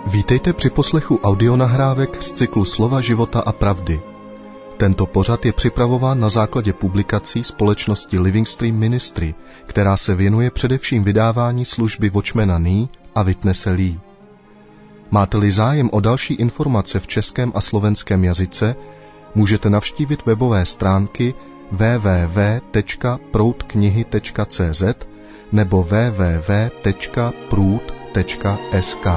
Vítejte při poslechu audionahrávek z cyklu Slova života a pravdy. Tento pořad je připravován na základě publikací společnosti Living Stream Ministry, která se věnuje především vydávání služby Watchmana Nee a Witnesse Lee. Máte-li zájem o další informace v českém a slovenském jazyce, můžete navštívit webové stránky www.proudknihy.cz nebo www.proud.sk.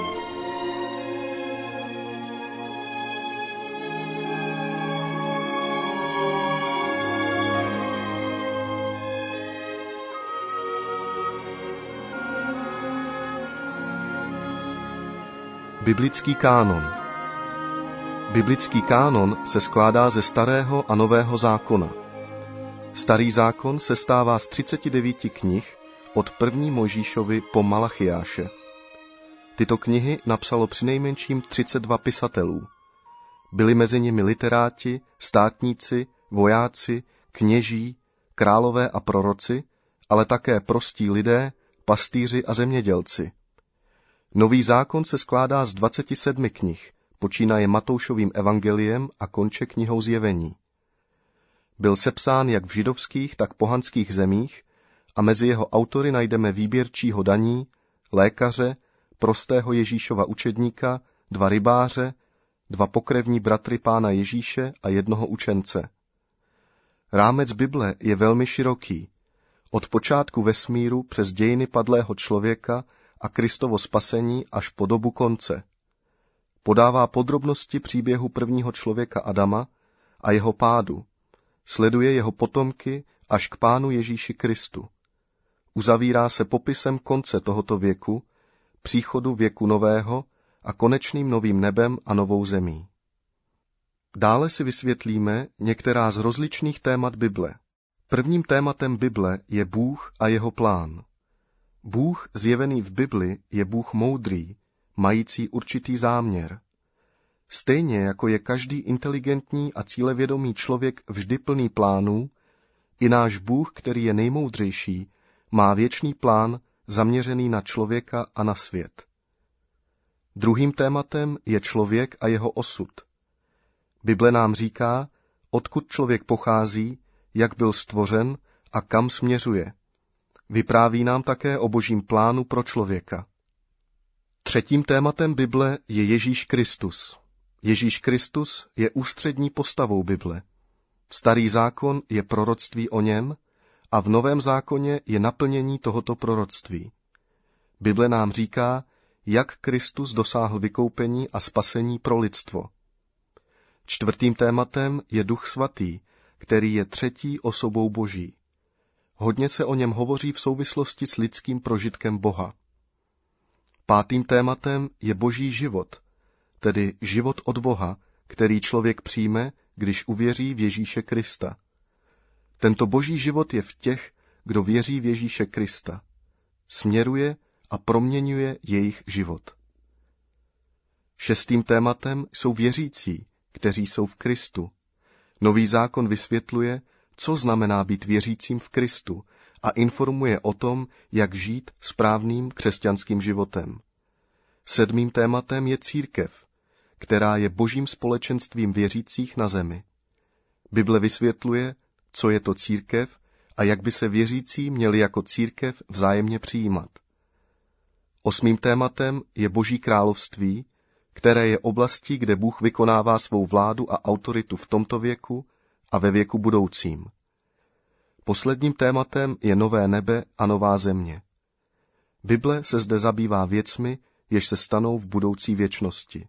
Biblický kánon. Biblický kánon se skládá ze Starého a Nového zákona. Starý zákon se stává z 39 knih od 1. Mojžíšovi po Malachiáše. Tyto knihy napsalo přinejmenším 32 pisatelů. Byli mezi nimi literáti, státníci, vojáci, kněží, králové a proroci, ale také prostí lidé, pastýři a zemědělci. Nový zákon se skládá z 27 knih, počínaje Matoušovým evangeliem a konče knihou Zjevení. Byl sepsán jak v židovských, tak pohanských zemích a mezi jeho autory najdeme výběrčího daní, lékaře, prostého Ježíšova učedníka, 2 rybáře, 2 pokrevní bratry Pána Ježíše a 1 učence. Rámec Bible je velmi široký. Od počátku vesmíru přes dějiny padlého člověka a Kristovo spasení až po dobu konce. Podává podrobnosti příběhu prvního člověka Adama a jeho pádu. Sleduje jeho potomky až k Pánu Ježíši Kristu. Uzavírá se popisem konce tohoto věku, příchodu věku nového a konečným novým nebem a novou zemí. Dále si vysvětlíme některá z rozličných témat Bible. Prvním tématem Bible je Bůh a jeho plán. Bůh zjevený v Bibli je Bůh moudrý, mající určitý záměr. Stejně jako je každý inteligentní a cílevědomý člověk vždy plný plánů, i náš Bůh, který je nejmoudřejší, má věčný plán zaměřený na člověka a na svět. Druhým tématem je člověk a jeho osud. Bible nám říká, odkud člověk pochází, jak byl stvořen a kam směřuje. Vypráví nám také o Božím plánu pro člověka. Třetím tématem Bible je Ježíš Kristus. Ježíš Kristus je ústřední postavou Bible. Starý zákon je proroctví o něm a v Novém zákoně je naplnění tohoto proroctví. Bible nám říká, jak Kristus dosáhl vykoupení a spasení pro lidstvo. Čtvrtým tématem je Duch svatý, který je třetí osobou Boží. Hodně se o něm hovoří v souvislosti s lidským prožitkem Boha. Pátým tématem je Boží život, tedy život od Boha, který člověk přijme, když uvěří v Ježíše Krista. Tento Boží život je v těch, kdo věří v Ježíše Krista. Směruje a proměňuje jejich život. Šestým tématem jsou věřící, kteří jsou v Kristu. Nový zákon vysvětluje, co znamená být věřícím v Kristu a informuje o tom, jak žít správným křesťanským životem. Sedmým tématem je církev, která je Božím společenstvím věřících na zemi. Bible vysvětluje, co je to církev a jak by se věřící měli jako církev vzájemně přijímat. Osmým tématem je Boží království, které je oblastí, kde Bůh vykonává svou vládu a autoritu v tomto věku a ve věku budoucím. Posledním tématem je nové nebe a nová země. Bible se zde zabývá věcmi, jež se stanou v budoucí věčnosti.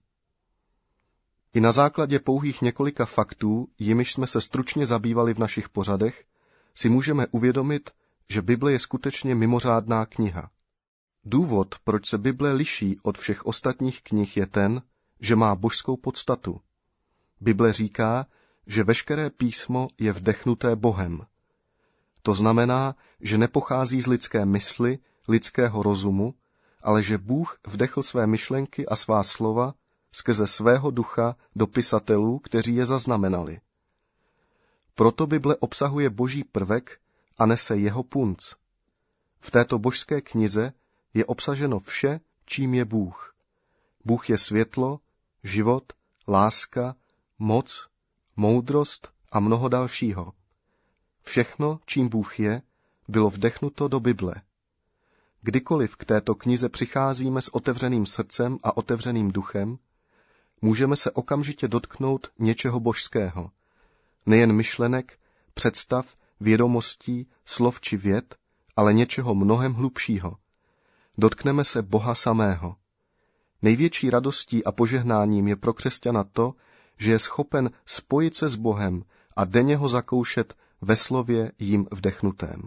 I na základě pouhých několika faktů, jimiž jsme se stručně zabývali v našich pořadech, si můžeme uvědomit, že Bible je skutečně mimořádná kniha. Důvod, proč se Bible liší od všech ostatních knih, je ten, že má božskou podstatu. Bible říká, že veškeré písmo je vdechnuté Bohem. To znamená, že nepochází z lidské mysli, lidského rozumu, ale že Bůh vdechl své myšlenky a svá slova skrze svého ducha do pisatelů, kteří je zaznamenali. Proto Bible obsahuje Boží prvek a nese jeho punc. V této božské knize je obsaženo vše, čím je Bůh. Bůh je světlo, život, láska, moc, moudrost a mnoho dalšího. Všechno, čím Bůh je, bylo vdechnuto do Bible. Kdykoliv k této knize přicházíme s otevřeným srdcem a otevřeným duchem, můžeme se okamžitě dotknout něčeho božského, nejen myšlenek, představ, vědomostí, slov či vět, ale něčeho mnohem hlubšího. Dotkneme se Boha samého. Největší radostí a požehnáním je pro křesťana to, že je schopen spojit se s Bohem a denně ho zakoušet ve slově jím vdechnutém.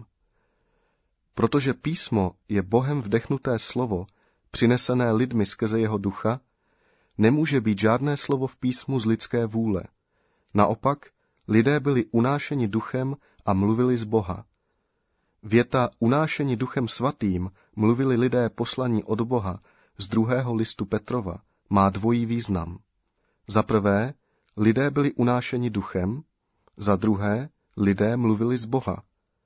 Protože písmo je Bohem vdechnuté slovo, přinesené lidmi skrze jeho ducha, nemůže být žádné slovo v písmu z lidské vůle. Naopak, lidé byli unášeni duchem a mluvili z Boha. Věta unášeni duchem svatým mluvili lidé poslaní od Boha z 2. listu Petrova má dvojí význam. Za prvé, lidé byli unášeni duchem, za druhé, lidé mluvili z Boha.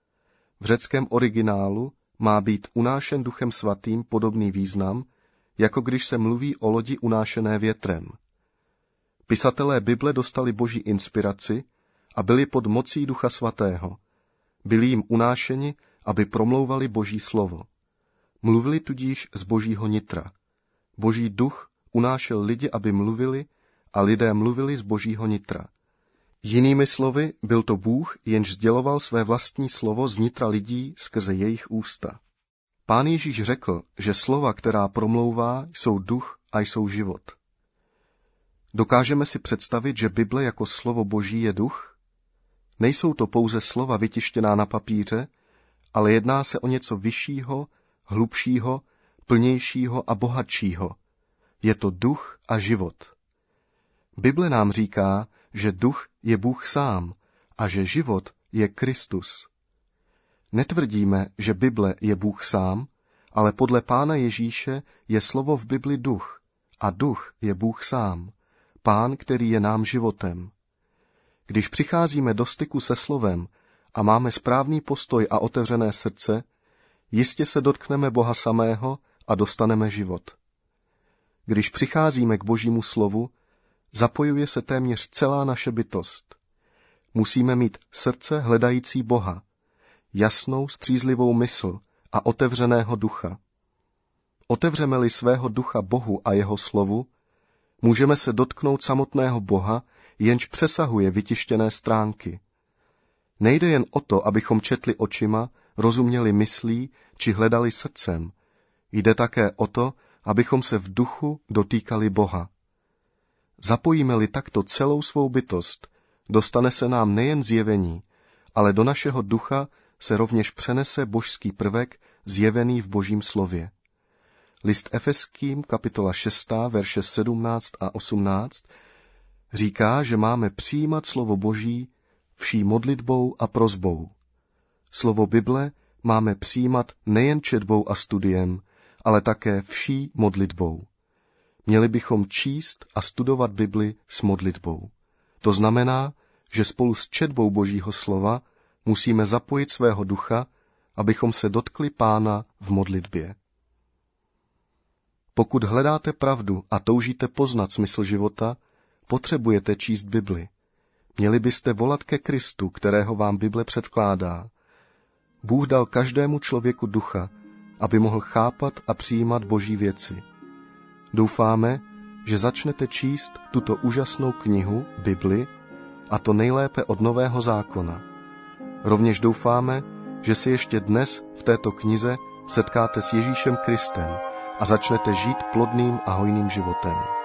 V řeckém originálu má být unášen duchem svatým podobný význam, jako když se mluví o lodi unášené větrem. Pisatelé Bible dostali boží inspiraci a byli pod mocí Ducha Svatého. Byli jim unášeni, aby promlouvali boží slovo. Mluvili tudíž z božího nitra. Boží duch unášel lidi, aby mluvili, a lidé mluvili z božího nitra. Jinými slovy, byl to Bůh, jenž sděloval své vlastní slovo z nitra lidí skrze jejich ústa. Pán Ježíš řekl, že slova, která promlouvá, jsou duch a jsou život. Dokážeme si představit, že Bible jako slovo Boží je duch? Nejsou to pouze slova vytištěná na papíře, ale jedná se o něco vyššího, hlubšího, plnějšího a bohatšího. Je to duch a život. Bible nám říká, že duch je Bůh sám a že život je Kristus. Netvrdíme, že Bible je Bůh sám, ale podle Pána Ježíše je slovo v Bibli duch a duch je Bůh sám, Pán, který je nám životem. Když přicházíme do styku se slovem a máme správný postoj a otevřené srdce, jistě se dotkneme Boha samého a dostaneme život. Když přicházíme k Božímu slovu, zapojuje se téměř celá naše bytost. Musíme mít srdce hledající Boha, jasnou, střízlivou mysl a otevřeného ducha. Otevřeme-li svého ducha Bohu a jeho slovu, můžeme se dotknout samotného Boha, jenž přesahuje vytištěné stránky. Nejde jen o to, abychom četli očima, rozuměli myslí či hledali srdcem. Jde také o to, abychom se v duchu dotýkali Boha. Zapojíme-li takto celou svou bytost, dostane se nám nejen zjevení, ale do našeho ducha se rovněž přenese božský prvek zjevený v Božím slově. List Efeským, kapitola 6, verše 17 a 18, říká, že máme přijímat slovo Boží vší modlitbou a prosbou. Slovo Bible máme přijímat nejen četbou a studiem, ale také vší modlitbou. Měli bychom číst a studovat Bibli s modlitbou. To znamená, že spolu s četbou Božího slova musíme zapojit svého ducha, abychom se dotkli Pána v modlitbě. Pokud hledáte pravdu a toužíte poznat smysl života, potřebujete číst Bibli. Měli byste volat ke Kristu, kterého vám Bible předkládá. Bůh dal každému člověku ducha, aby mohl chápat a přijímat Boží věci. Doufáme, že začnete číst tuto úžasnou knihu, Bibli, a to nejlépe od Nového zákona. Rovněž doufáme, že se ještě dnes v této knize setkáte s Ježíšem Kristem a začnete žít plodným a hojným životem.